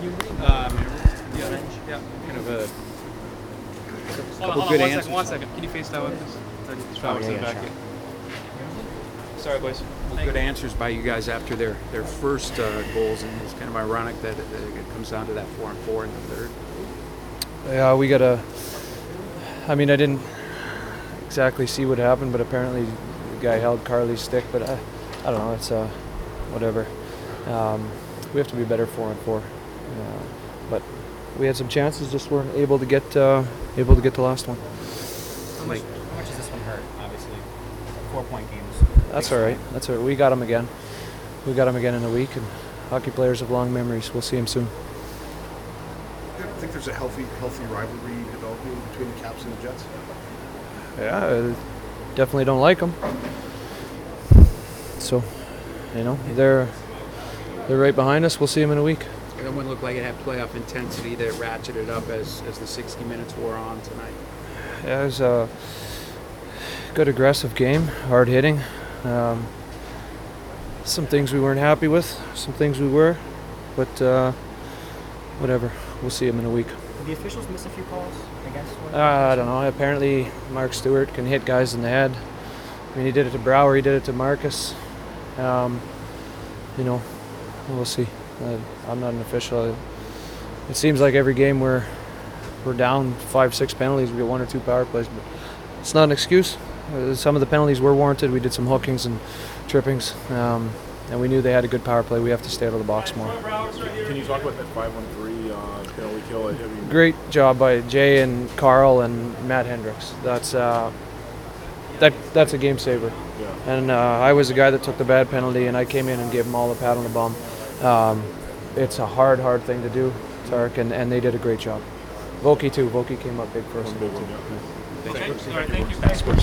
Yeah. Kind of a Hold on, good one answers. second, 1 second. Can you face that with us? yeah, sure. Sorry, boys. good answers by you guys after their first goals, and it's kind of ironic that it comes down to that 4-on-4 in the third. Yeah, we gotta. I mean, I didn't exactly see what happened, but apparently the guy held Carly's stick. But I don't know. It's whatever. We have to be better 4-on-4. But we had some chances, just weren't able to get the last one. How much does this one hurt? Obviously, 4-point games. That's all right. That's all right. We got him again. We got him again in a week, and hockey players have long memories. We'll see him soon. I think there's a healthy rivalry developing between the Caps and the Jets. Yeah, I definitely don't like them. So, they're right behind us. We'll see them in a week. That one looked like it had playoff intensity that ratcheted up as the 60 minutes wore on tonight. Yeah, it was a good aggressive game, hard hitting. Some things we weren't happy with, some things we were, but whatever. We'll see him in a week. Did the officials miss a few calls against one? I don't know. Apparently, Mark Stewart can hit guys in the head. I mean, he did it to Brouwer, he did it to Marcus. We'll see. I'm not an official. It seems like every game we're down 5-6 penalties. We get 1 or 2 power plays, but it's not an excuse. Some of the penalties were warranted. We did some hookings and trippings, and we knew they had a good power play. We have to stay out of the box more. Can you talk about that 5-on-3 penalty kill? I mean, Great job by Jay and Carl and Matt Hendricks. That's a game saver. Yeah. And I was the guy that took the bad penalty, and I came in and gave them all a pat on the bum. It's a hard thing to do, Tarek, and they did a great job. Voki too. Voki came up big for us. Big one, yeah. Okay. All right, thank you.